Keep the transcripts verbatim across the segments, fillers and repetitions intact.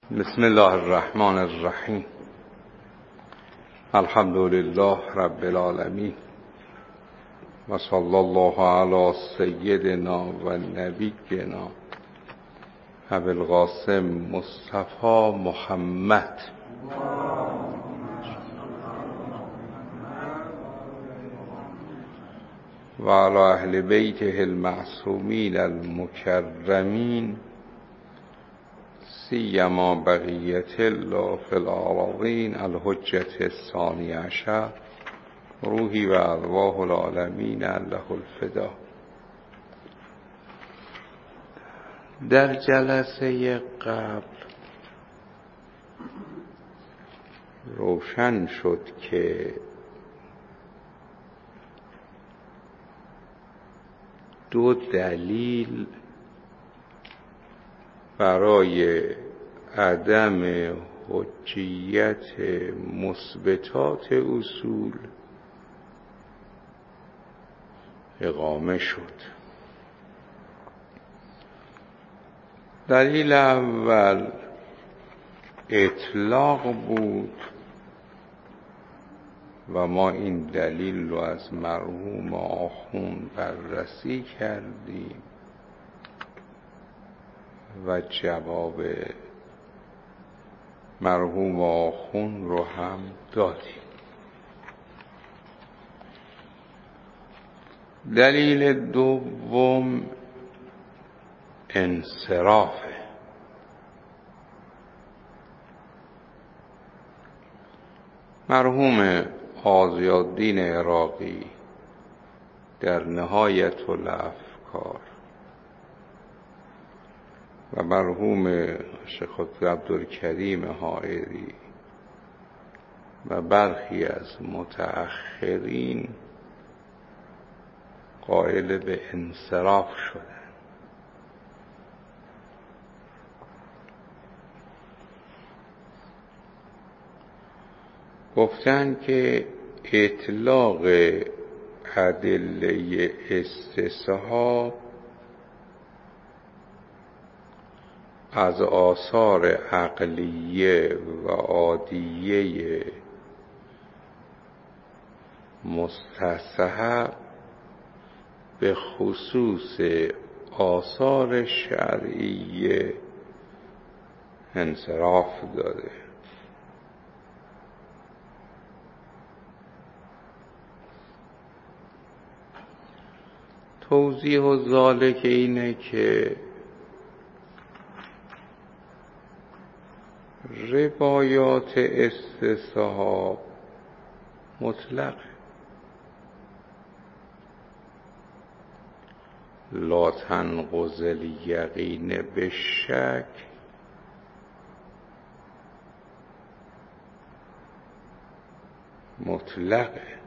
بسم الله الرحمن الرحیم. الحمد لله رب العالمین و صلی الله علی سیدنا و نبینا ابی القاسم مصطفی محمد و علی اهل بیته المعصومین المکرمین سیما بقیت الله فی الارضین الحجة الثانی عشر روحی و ارواح العالمین له الفدا. در جلسه قبل روشن شد که دو دلیل برای عدم حجیت مثبتات اصول اقامه شد. دلیل اول اطلاق بود و ما این دلیل رو از مرحوم آخوند بررسی کردیم و جواب مرحوم آخوند رو هم دادیم. دلیل دوم انصرافه. مرحوم غازی‌الدین عراقی در نهایت الافکار و مرحوم شیخ عبدالکریم حائری و برخی از متأخرین قائل به انصراف شدند. گفتند که اطلاق ادله استصحاب از آثار عقلیه و عادیه مستصحب به خصوص آثار شرعیه انصراف داده. توضیح و ذالک اینه که روایات استصحاب مطلق لا تنقض الیقین بالشک مطلقه،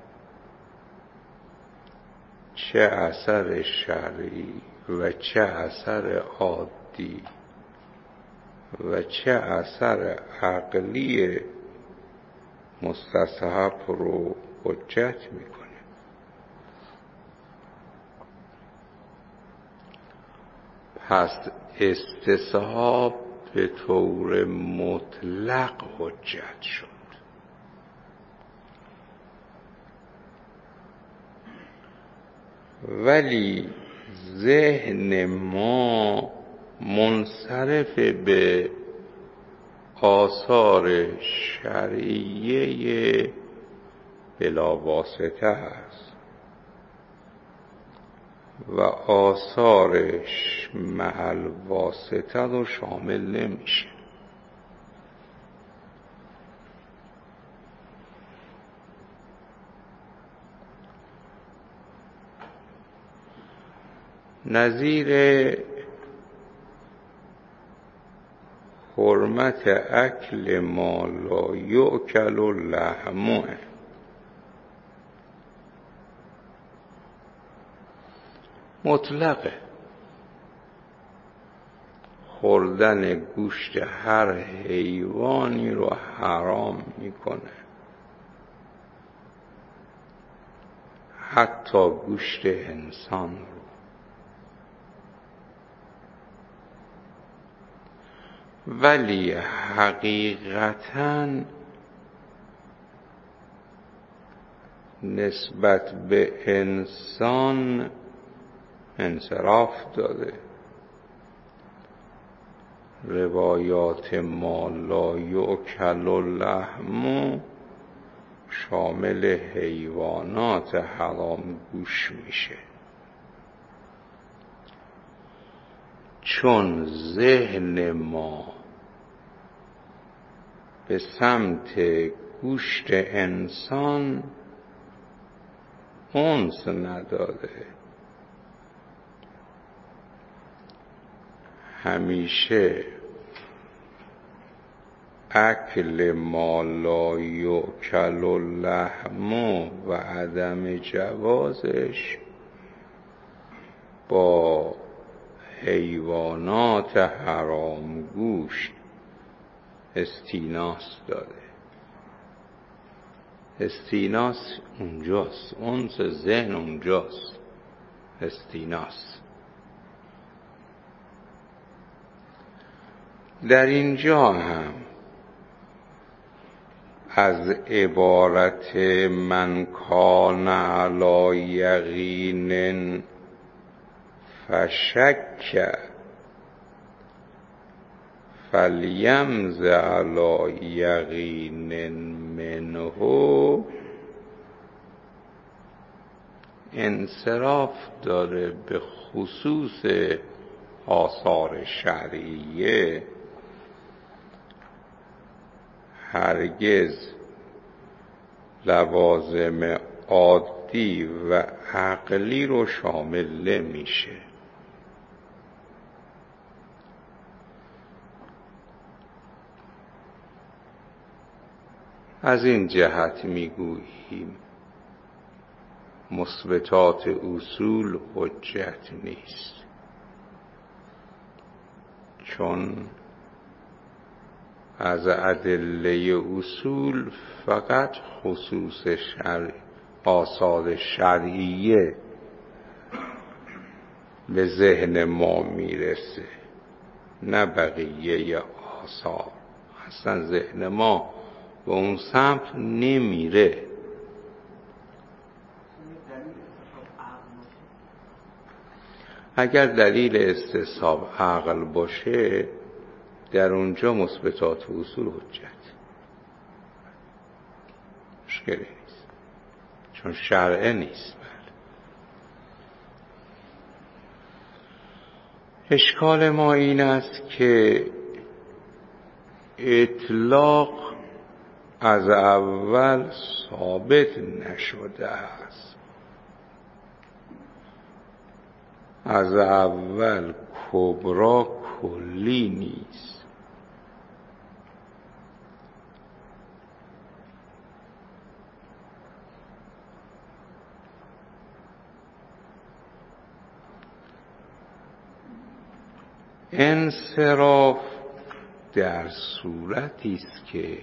چه اثر شرعی و چه اثر عادی و چه اثر عقلی مستصحب رو حجت میکنه. پس استصحاب به طور مطلق حجت شد. ولی ذهن ما منصرف به آثار شرعیه بلا واسطه است و آثارش مع واسطه رو شامل نمیشه. نظیر حرمت اکل ما لا یؤکل لحمه، مطلقه، خوردن گوشت هر حیوانی رو حرام میکنه، حتی گوشت انسان رو. ولی حقیقتاً نسبت به انسان انصراف داده. روایات ما لا یؤکل لحم شامل حیوانات حرام گوش میشه، چون ذهن ما به سمت گوشت انسان انس نداره. همیشه اکل ما لا یؤکل لحم و عدم جوازش با حیوانات حرام گوشت استیناس داره. استیناس اونجاست، انس ذهن اونجاست، استیناس. در اینجا هم از عبارت من کان علی یقین فشک فلیمز علی یقین منه انصراف داره به خصوص آثار شرعیه. هرگز لوازم عادی و عقلی رو شامل نمیشه. از این جهت میگوییم مثبتات اصول حجت نیست، چون از ادله اصول فقط خصوص شرع آثار شرعیه به ذهن ما میرسه، نه بقیه آثار. اصلا ذهن ما به اون سمت نمیره. اگر دلیل استصحاب عقل باشه در اونجا مثبتات اصول حجت، مشکلی نیست، چون شرعه نیست. بله. اشکال ما این است که اطلاق از اول ثابت نشده است. از اول کبرا کلی نیست. انصراف در صورتی است که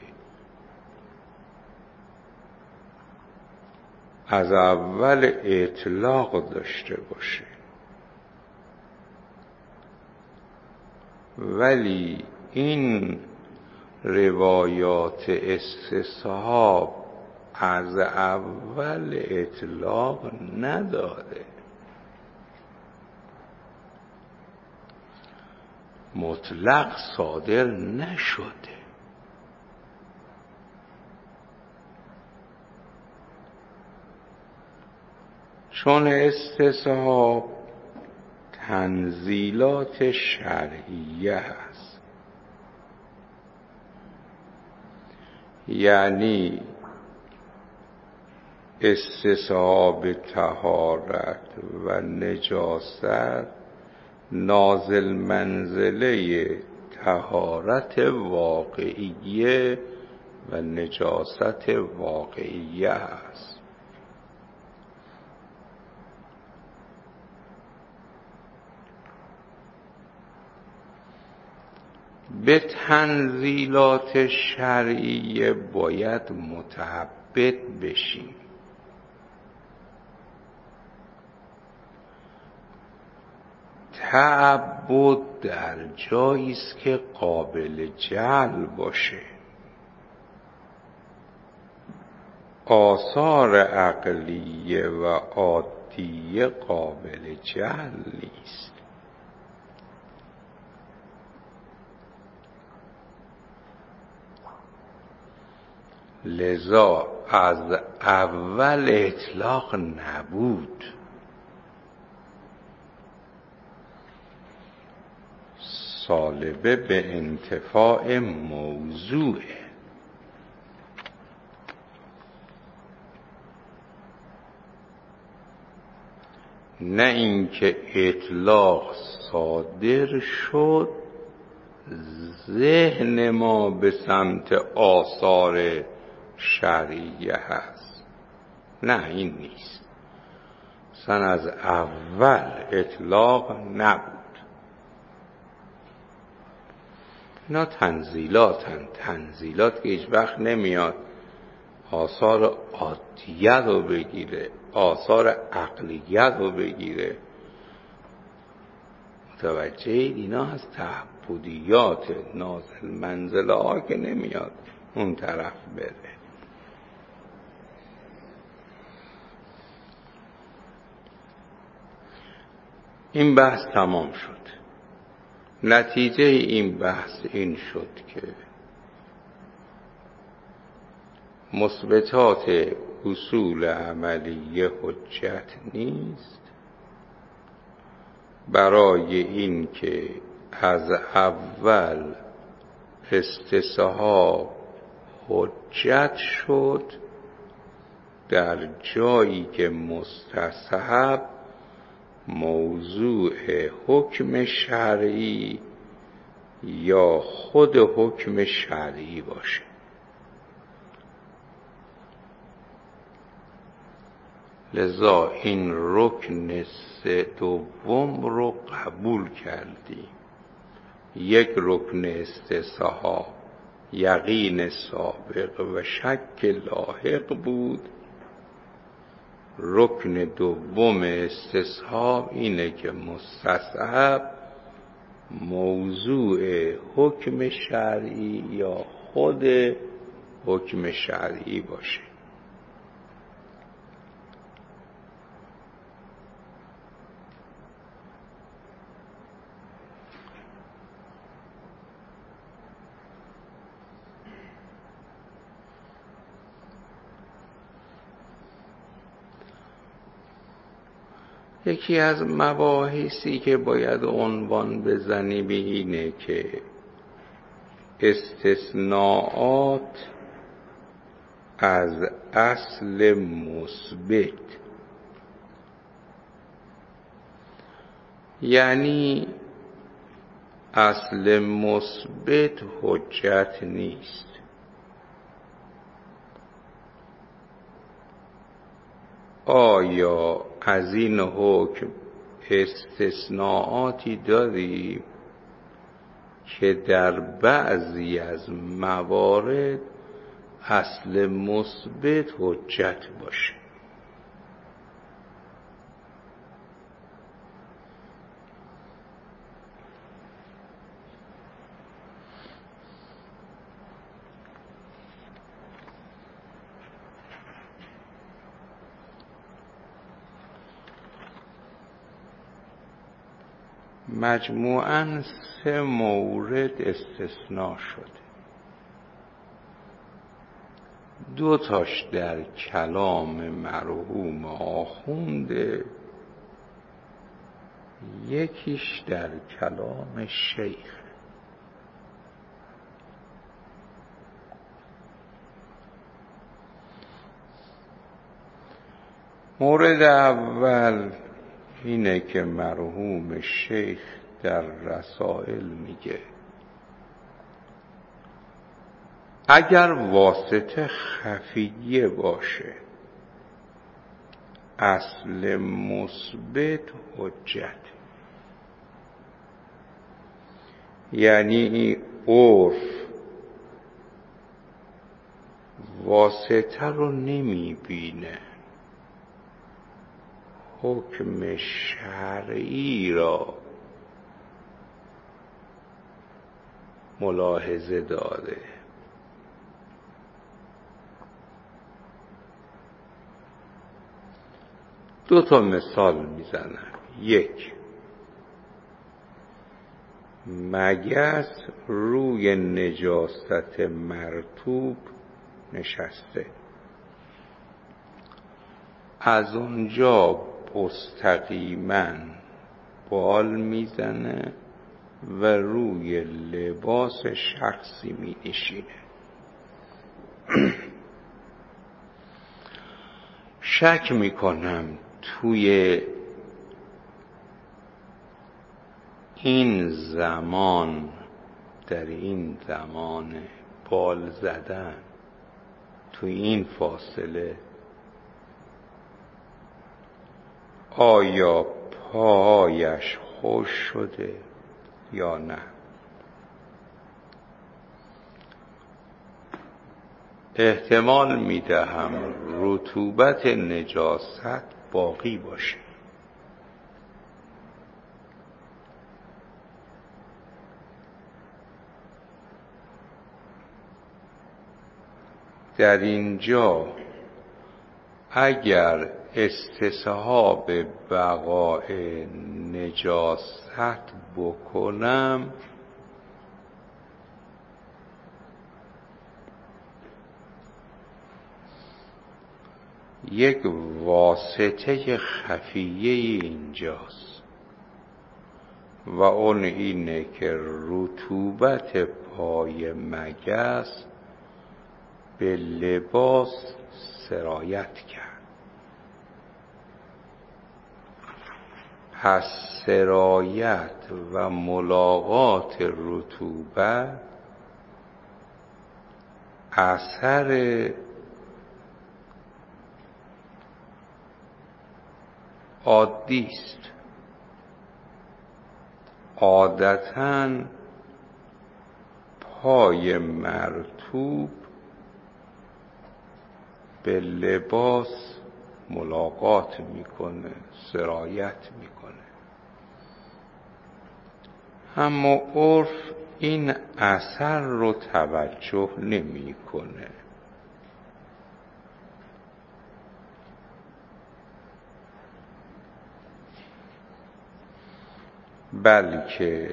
از اول اطلاق داشته باشه، ولی این روایات استصحاب از اول اطلاق نداره. مطلق صادر نشده. چون استصحاب تنزیلات شرعیه هست، یعنی استصحاب طهارت و نجاست نازل منزله طهارت واقعیه و نجاست واقعیه است. به تنزیلات شرعیه باید متعبد بشیم. تعبد در جایی است که قابل جعل باشه. آثار عقلیه و عادیه قابل جعل نیست. لذا از اول اطلاق نبود. سالبه به انتفاع موضوعه. نه اینکه اطلاق صادر شد ذهن ما به سمت آثار شرعیه هست. نه این نیست. اصلا از اول اطلاق نبود. اینا تنزیلاتن. تنزیلات که هیچ وقت نمیاد آثار عادیه رو بگیره، آثار عقلیه رو بگیره. متوجه اید؟ اینا از تعبدیات نازل منزله ها که نمیاد اون طرف بره. این بحث تمام شد. نتیجه این بحث این شد که مثبتات اصول عملیه حجت نیست برای این که از اول استصحاب حجت شد در جایی که مستصحب موضوع حکم شرعی یا خود حکم شرعی باشه. لذا این رکن دوم رو قبول کردیم. یک رکن استصحاب یقین سابق و شک لاحق بود. رکن دوم استصحاب اینه که مستصحب موضوع حکم شرعی یا خود حکم شرعی باشه. یکی از مباحثی که باید عنوان بزنی به اینه که استثناءات از اصل مثبت، یعنی اصل مثبت حجت نیست. آیا از این حکم استثناءاتی داریم که در بعضی از موارد اصل مثبت حجت باشه؟ مجموعاً سه مورد استثناء شده. دو تاش در کلام مرحوم آخونده، یکیش در کلام شیخ. مورد اول اینه که مرحوم شیخ در رسائل میگه اگر واسطه خفیه باشه اصل مثبت حجت، یعنی عرف واسطه رو نمیبینه، حکم شرعی را ملاحظه داره. دو تا مثال میزنم. یک، مگس روی نجاست مرطوب نشسته، از اونجا مستقیما بال میزنه و روی لباس شخصی می نشینه. شک میکنم توی این زمان، در این زمان بال زدن، توی این فاصله آیا پایش خوش شده یا نه. احتمال میدهم رطوبت نجاست باقی باشه. در اینجا اگر استصحاب بقاء نجاست بکنم، یک واسطه خفیه اینجاست و اون اینه که رطوبت پای مگس به لباس سرایت کرد. پس سرایت و ملاقات رطوبت اثر عادی است. عادتاً پای مرطوب به لباس ملاقات میکنه، سرایت میکنه. اما عرف این اثر رو توجه نمیکنه. بلکه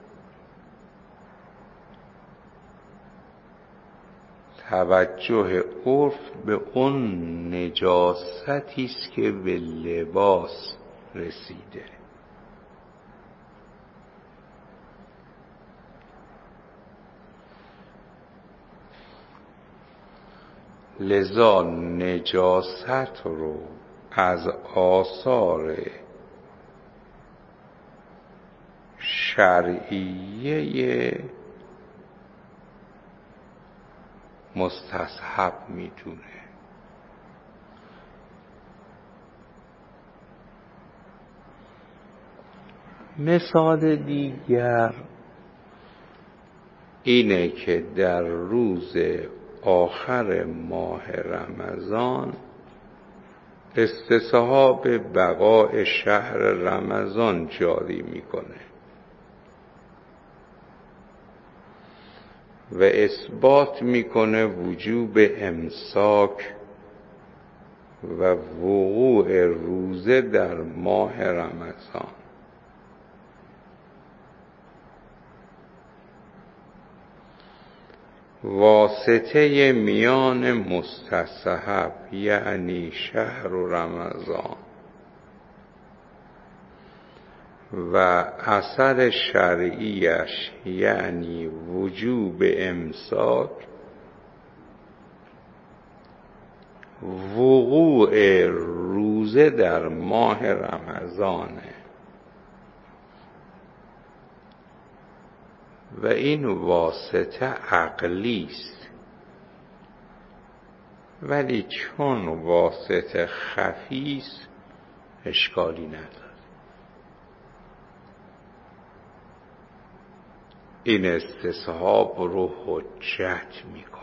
توجه عرف به اون نجاستی است که به لباس رسیده. لذا نجاست رو از آثار شرعیه مستصحب میدونه. مثال دیگر اینه که در روز آخر ماه رمضان استصحاب بقاء شهر رمضان جاری میکنه و اثبات میکنه وجوب امساک و وقوع روزه در ماه رمضان. واسطه میان مستصحب یعنی شهر رمضان و اثر شرعیش یعنی وجوب امساک وقوع روزه در ماه رمضانه و این واسطه عقلی است. ولی چون واسطه خفی است اشکالی نداره. این استصحاب رو حجت میکنه.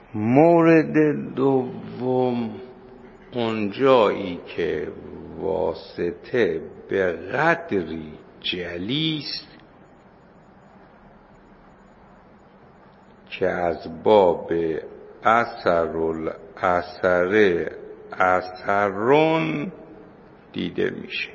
مورد دوم اونجایی که واسطه به قدری جلیست که از باب اثر الاثر اثرون دیده میشه.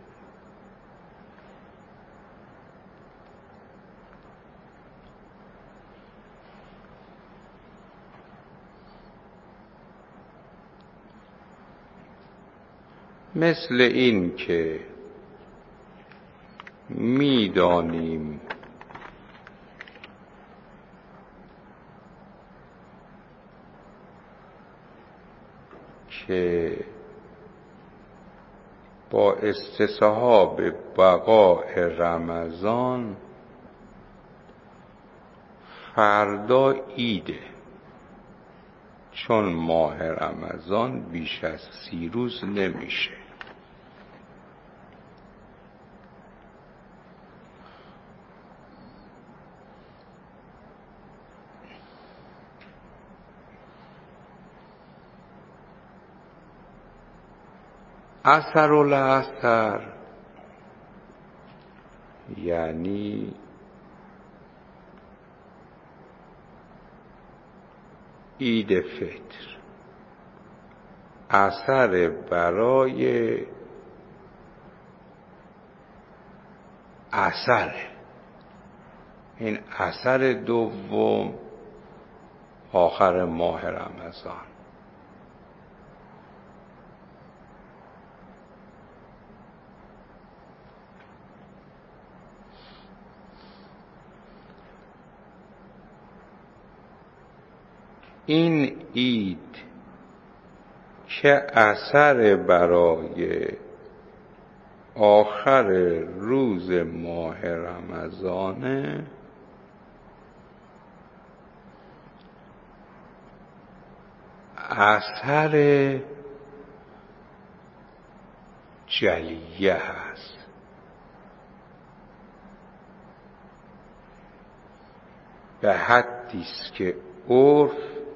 مثل این که میدانیم که با استصحاب بقاء رمضان فردا عیده، چون ماه رمضان بیش از سی روز نمیشه. اثر الاثر یعنی عید فطر، اثر برای اثر، این اثر دوم آخر ماه رمضان. این عید که اثر برای آخر روز ماه رمضانه، اثر جلیه هست. به حدیست که عرف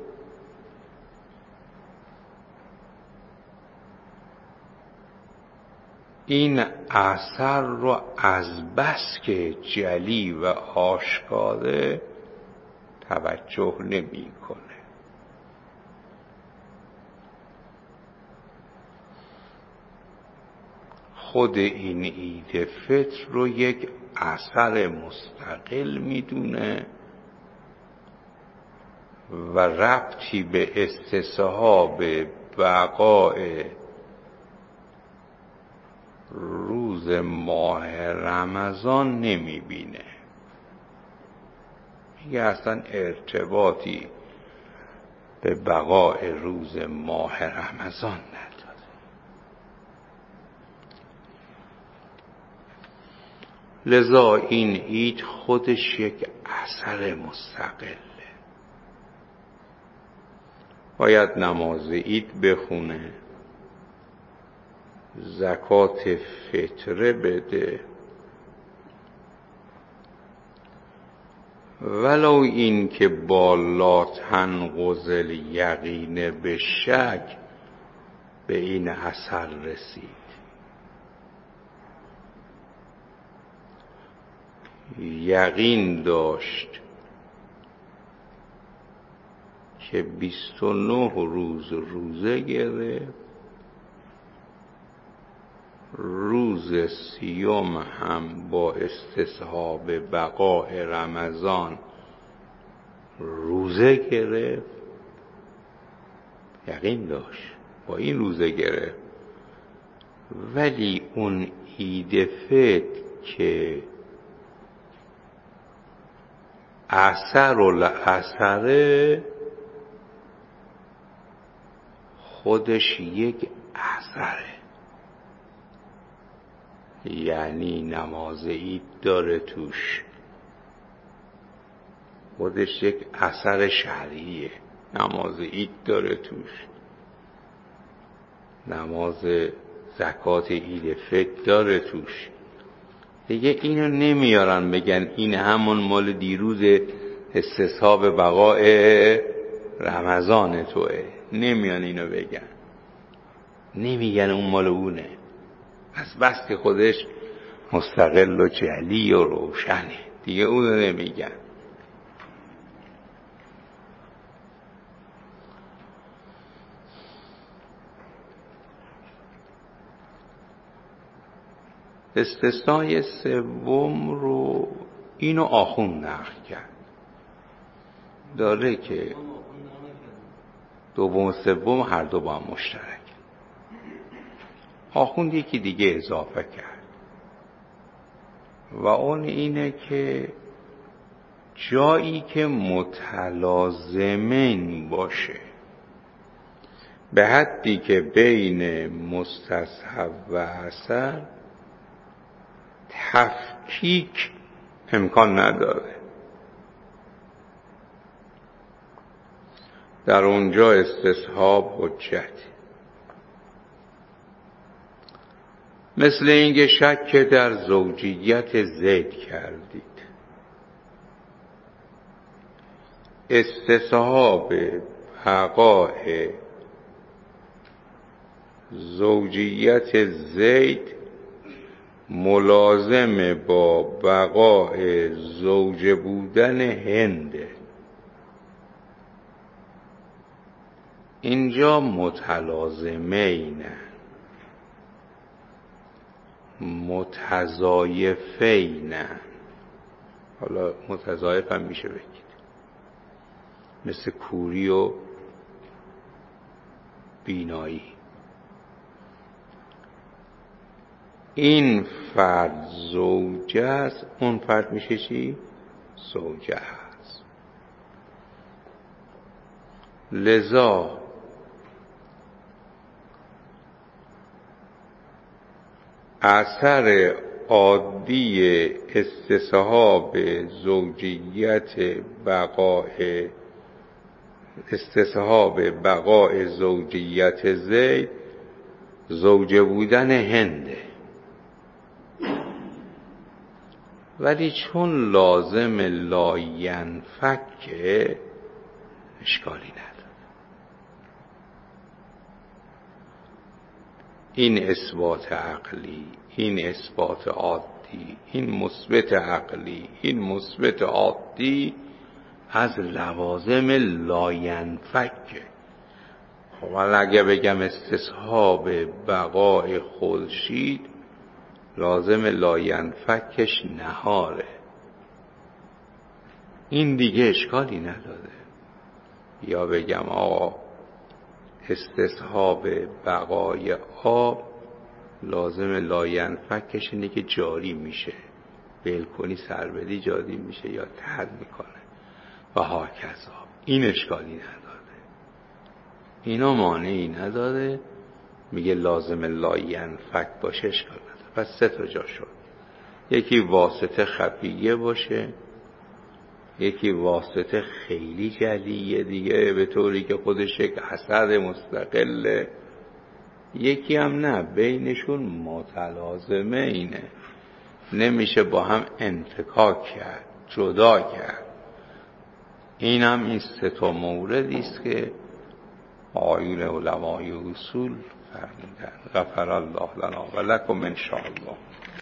این اثر رو از بس که جلی و آشکاره توجه نمی کنه. خود این عید فطر رو یک اثر مستقل میدونه و ربطی به استصحاب بقاء روز ماه رمضان نمیبینه. میگه اصلا ارتباطی به بقاء روز ماه رمضان نداره. لذا این عید خودش یک اثر مستقله. باید نماز عید بخونه، زکات فطره بده، ولو این که با لا تنقض الیقین به شک به این اثر رسید. یقین داشت که بیست و نه روز روزه گرفت، روز سیوم هم با استصحاب بقاء رمضان روزه گرفت. یقین داشت با این روزه گرفت، ولی اون عید فطر که اثر الاثره خودش یک اثره، یعنی نماز عید داره توش، خودش یک اثر شرعیه. نماز عید داره توش، نماز زکات عید فطر داره توش. دیگه اینو نمیارن بگن این همون مال دیروز استصحاب بقاء رمضان توه، نمیان اینو بگن، نمیگن اون مال اونه، پس بس که خودش مستقل و جلی و روشنه دیگه اونو نمیگن. استثنای سوم رو اینو آخوند نقل کرد، داره که دوم و سوم هر دو با هم مشترک. آخوند یکی دیگه اضافه کرد و اون اینه که جایی که متلازمین باشه به حدی که بین مستصحب و اثر تفکیک امکان نداره، در اونجا استصحاب حجت. مثل اینکه شک در زوجیت زید کردید، استصحاب بقای زوجیت زید ملازم با بقای زوج بودن هنده. اینجا متلازمینه، متضایفینه. حالا متضایف هم میشه بگید، مثل کوری و بینایی. این فرد زوجه است، اون فرد میشه چی؟ زوجه است. لذا اثر عادی استصحاب زوجیت بقای استصحاب بقای زوجیت زید زوجه بودن هنده، ولی چون لازم لا ینفک اشکالی نداره. این اثبات عقلی، این اثبات عادی، این مثبت عقلی، این مثبت عادی از لوازم لا ینفک. خب اگه بگم استصحاب بقای خورشید لازم لا ینفکش نهاره، این دیگه اشکالی نداره. یا بگم آقا استصحاب بقای آب لازم لا ینفکش اینه که جاری میشه، بلکنی سربدی جاری میشه یا تر میکنه و هاکذا، این اشکالی نداره، اینا مانعی نداره. میگه لازم لا ینفک باشه اشکال نداره. پس سه تا جا شد، یکی واسطه خفیه باشه، یکی واسطه خیلی جلیه دیگه به طوری که خودش یک اثر مستقله، یکی هم نه، بینشون متلازمه اینه، نمیشه با هم انفکاک کرد، جدا کرد. این هم این سه تا موردی است که آیون علمای اصول فرمودن. غفر الله لنا و لکم ان شاء الله.